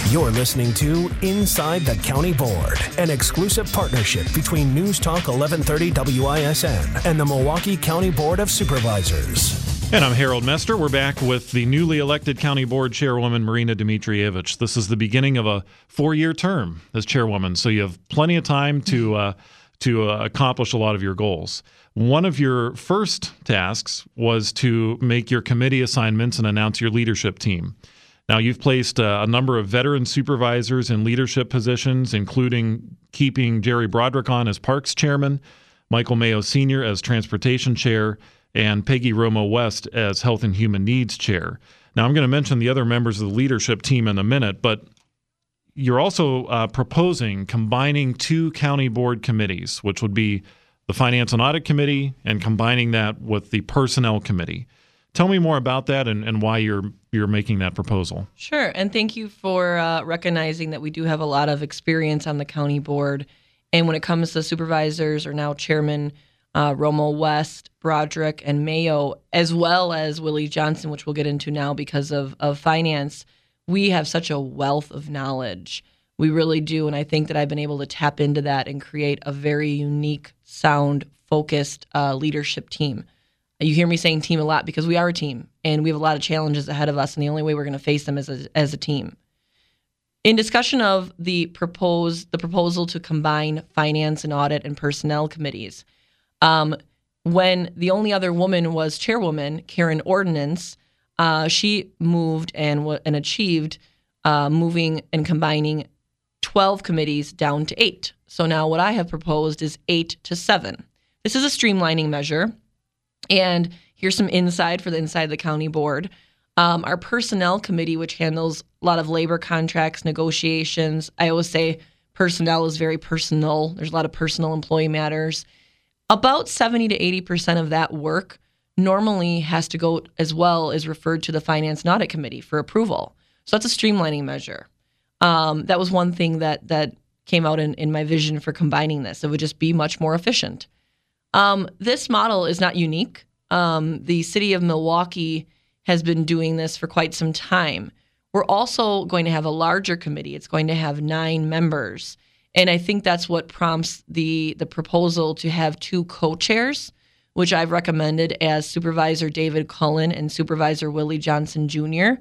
You're listening to Inside the County Board, an exclusive partnership between News Talk 1130 WISN and the Milwaukee County Board of Supervisors. And I'm Harold Mester. We're back with the newly elected County Board Chairwoman, Marina Dimitrievich. This is the beginning of a 4-year term as Chairwoman, so you have plenty of time to accomplish a lot of your goals. One of your first tasks was to make your committee assignments and announce your leadership team. Now, you've placed a number of veteran supervisors in leadership positions, including keeping Jerry Broderick on as Parks Chairman, Michael Mayo Sr. as Transportation Chair, and Peggy Romo West as Health and Human Needs Chair. Now, I'm going to mention the other members of the leadership team in a minute, but you're also proposing combining 2 county board committees, which would be the Finance and Audit Committee, and combining that with the Personnel Committee. Tell me more about that and why you're making that proposal. Sure, and thank you for recognizing that we do have a lot of experience on the county board. And when it comes to supervisors, or now Chairman Romo West, Broderick, and Mayo, as well as Willie Johnson, which we'll get into now because of finance, we have such a wealth of knowledge. We really do, and I think that I've been able to tap into that and create a very unique, sound, focused leadership team. You hear me saying team a lot because we are a team, and we have a lot of challenges ahead of us, and the only way we're going to face them is as a team. In discussion of the proposal to combine finance and audit and personnel committees, when the only other woman was chairwoman, Karen Ordonance, she moved and achieved moving and combining 12 committees down to 8. So now what I have proposed is 8 to 7. This is a streamlining measure. And here's some inside for the inside of the county board. Our personnel committee, which handles a lot of labor contracts, negotiations. I always say personnel is very personal. There's a lot of personal employee matters. About 70 to 80% of that work normally has to go as well as referred to the Finance and Audit Committee for approval. So that's a streamlining measure. That was one thing that came out in my vision for combining this. It would just be much more efficient. This model is not unique. The city of Milwaukee has been doing this for quite some time. We're also going to have a larger committee. It's going to have 9 members. And I think that's what prompts the proposal to have 2 co-chairs, which I've recommended as Supervisor David Cullen and Supervisor Willie Johnson Jr.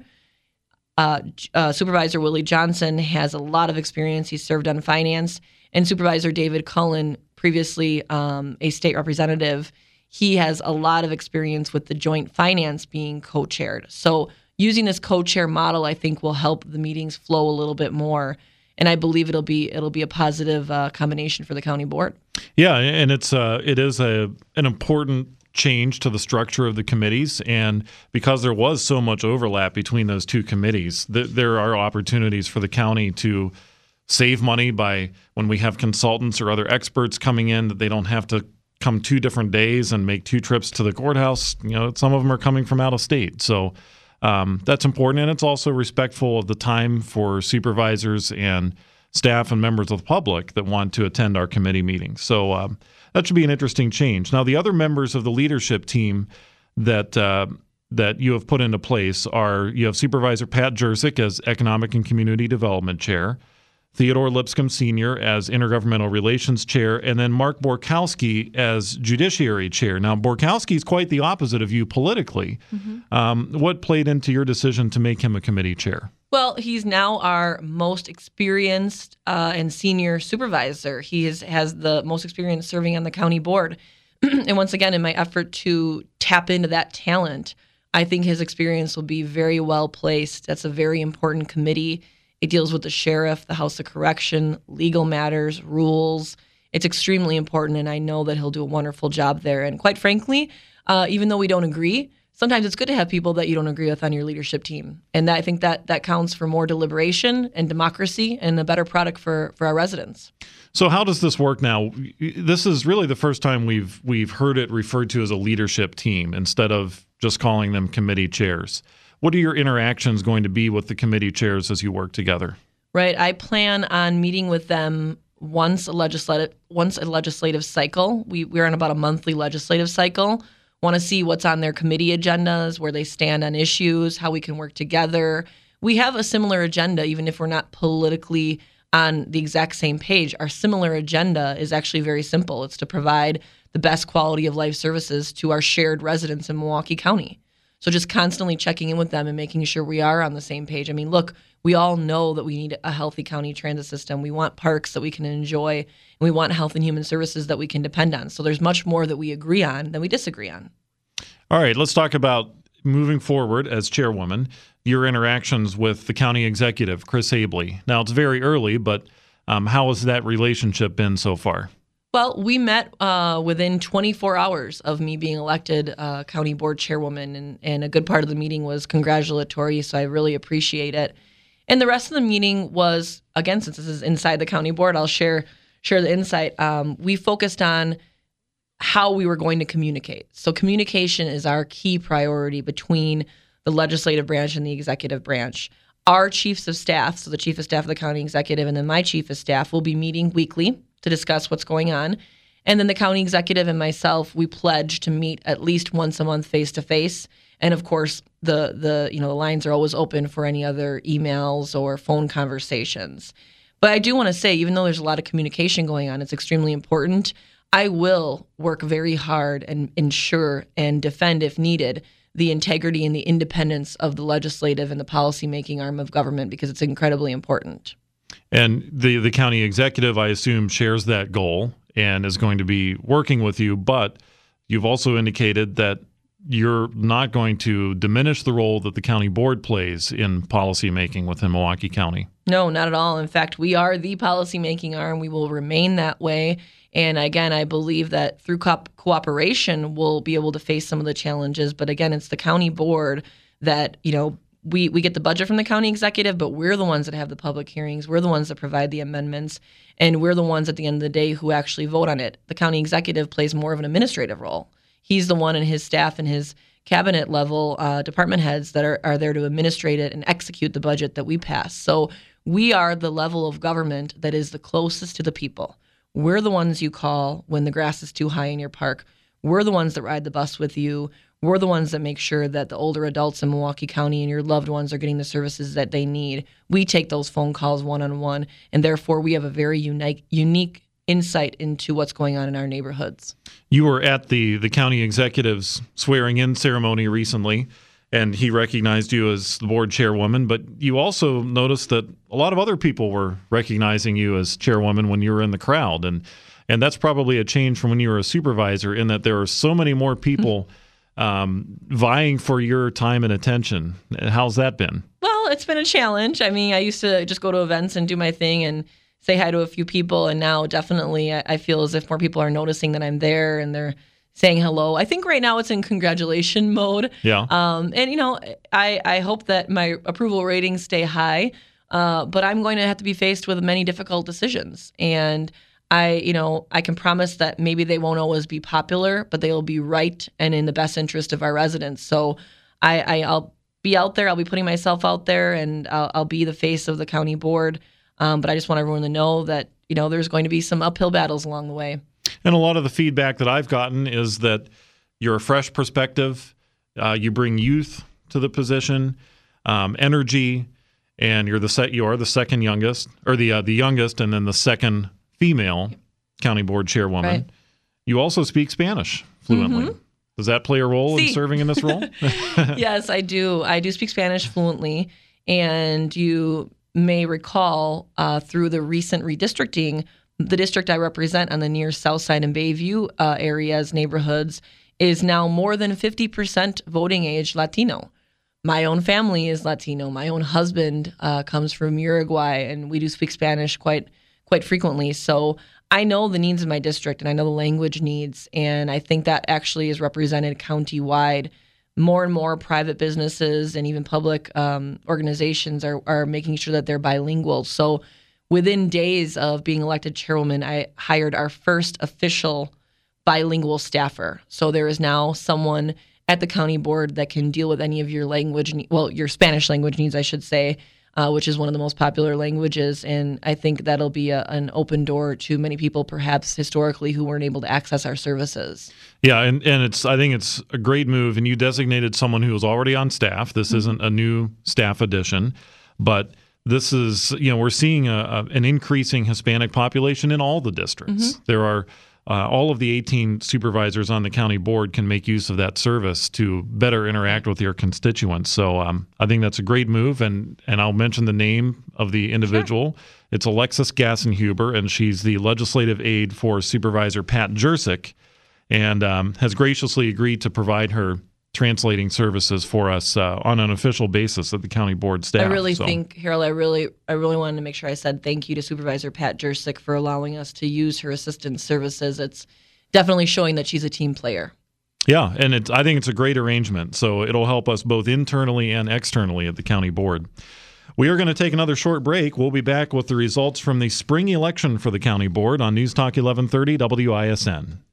Supervisor Willie Johnson has a lot of experience. He served on finance. And Supervisor David Cullen, previously a state representative, he has a lot of experience with the joint finance being co-chaired. So using this co-chair model, I think, will help the meetings flow a little bit more. And I believe it'll be a positive combination for the county board. Yeah, and it is an important change to the structure of the committees, and because there was so much overlap between those 2 committees, there are opportunities for the county to save money by when we have consultants or other experts coming in, that they don't have to come 2 different days and make 2 trips to the courthouse. Some of them are coming from out of state. So that's important, and it's also respectful of the time for supervisors and staff and members of the public that want to attend our committee meetings. So that should be an interesting change. Now, the other members of the leadership team that you have put into place you have Supervisor Pat Jersick as Economic and Community Development Chair, Theodore Lipscomb Sr. as Intergovernmental Relations Chair, and then Mark Borkowski as Judiciary Chair. Now, Borkowski is quite the opposite of you politically. Mm-hmm. What played into your decision to make him a committee chair? Well, he's now our most experienced and senior supervisor. He has the most experience serving on the county board. And once again, in my effort to tap into that talent, I think his experience will be very well placed. That's a very important committee. It deals with the sheriff, the House of Correction, legal matters, rules. It's extremely important, and I know that he'll do a wonderful job there. And quite frankly, even though we don't agree, sometimes it's good to have people that you don't agree with on your leadership team. And I think that counts for more deliberation and democracy and a better product for our residents. So how does this work now? This is really the first time we've heard it referred to as a leadership team instead of just calling them committee chairs. What are your interactions going to be with the committee chairs as you work together? Right. I plan on meeting with them once a legislative cycle. We're on about a monthly legislative cycle. Want to see what's on their committee agendas, where they stand on issues, how we can work together. we have a similar agenda, even if we're not politically on the exact same page. Our similar agenda is actually very simple. It's to provide the best quality of life services to our shared residents in Milwaukee County. So just constantly checking in with them and making sure we are on the same page. I mean, look, we all know that we need a healthy county transit system. We want parks that we can enjoy, and we want health and human services that we can depend on. So there's much more that we agree on than we disagree on. All right, let's talk about moving forward as chairwoman, your interactions with the county executive, Chris Habley. Now, it's very early, but how has that relationship been so far? Well, we met within 24 hours of me being elected county board chairwoman, and a good part of the meeting was congratulatory, so I really appreciate it. And the rest of the meeting was, again, since this is inside the county board, I'll share the insight. We focused on how we were going to communicate. So communication is our key priority between the legislative branch and the executive branch. Our chiefs of staff, so the chief of staff of the county executive and then my chief of staff, will be meeting weekly to discuss what's going on. And then the county executive and myself, we pledge to meet at least once a month face to face. And of course, the lines are always open for any other emails or phone conversations. But I do want to say, even though there's a lot of communication going on, it's extremely important. I will work very hard and ensure and defend, if needed, the integrity and the independence of the legislative and the policymaking arm of government, because it's incredibly important. And the county executive, I assume, shares that goal and is going to be working with you, but you've also indicated that you're not going to diminish the role that the county board plays in policymaking within Milwaukee County. No, not at all. In fact, we are the policymaking arm. We will remain that way. And again, I believe that through cooperation, we'll be able to face some of the challenges. But again, it's the county board that, we get the budget from the county executive, but we're the ones that have the public hearings. We're the ones that provide the amendments, and we're the ones at the end of the day who actually vote on it. The county executive plays more of an administrative role. He's the one, and his staff and his cabinet level department heads that are there to administrate it and execute the budget that we pass. So we are the level of government that is the closest to the people. We're the ones you call when the grass is too high in your park. We're the ones that ride the bus with you. We're the ones that make sure that the older adults in Milwaukee County and your loved ones are getting the services that they need. We take those phone calls one-on-one, and therefore we have a very unique insight into what's going on in our neighborhoods. You were at the county executive's swearing-in ceremony recently, and he recognized you as the board chairwoman, but you also noticed that a lot of other people were recognizing you as chairwoman when you were in the crowd, and that's probably a change from when you were a supervisor, in that there are so many more people vying for your time and attention. How's that been? Well, it's been a challenge. I mean, I used to just go to events and do my thing and say hi to a few people, and now definitely I feel as if more people are noticing that I'm there and they're saying hello. I think right now it's in congratulation mode. Yeah. I hope that my approval ratings stay high, but I'm going to have to be faced with many difficult decisions. And I can promise that maybe they won't always be popular, but they'll be right and in the best interest of our residents. So I'll be out there. I'll be putting myself out there, and I'll be the face of the county board. But I just want everyone to know that, there's going to be some uphill battles along the way. And a lot of the feedback that I've gotten is that you're a fresh perspective. You bring youth to the position, energy, and you are the second youngest, or the youngest, and then the second female county board chairwoman. Right. You also speak Spanish fluently. Mm-hmm. Does that play a role in serving in this role? Yes, I do. I do speak Spanish fluently, and you may recall through the recent redistricting, the district I represent on the near South Side and Bayview areas, neighborhoods, is now more than 50% voting age Latino. My own family is Latino. My own husband comes from Uruguay, and we do speak Spanish quite frequently. So I know the needs of my district, and I know the language needs, and I think that actually is represented county-wide. More and more private businesses and even public organizations are making sure that they're bilingual. So within days of being elected chairwoman, I hired our first official bilingual staffer. So there is now someone at the county board that can deal with any of your your Spanish language needs, I should say. which is one of the most popular languages. And I think that'll be an open door to many people, perhaps historically, who weren't able to access our services. Yeah, and I think it's a great move. And you designated someone who was already on staff. This isn't a new staff addition, but this is, we're seeing an increasing Hispanic population in all the districts. There are all of the 18 supervisors on the county board can make use of that service to better interact with your constituents. So I think that's a great move, and I'll mention the name of the individual. Sure. It's Alexis Gassenhuber, and she's the legislative aide for Supervisor Pat Jurczyk, and has graciously agreed to provide her translating services for us on an official basis at the county board staff. I really think, Harold, I really wanted to make sure I said thank you to Supervisor Pat Jurczyk for allowing us to use her assistance services. It's definitely showing that she's a team player. Yeah, and I think it's a great arrangement. So it'll help us both internally and externally at the county board. We are going to take another short break. We'll be back with the results from the spring election for the county board on News Talk 1130 WISN.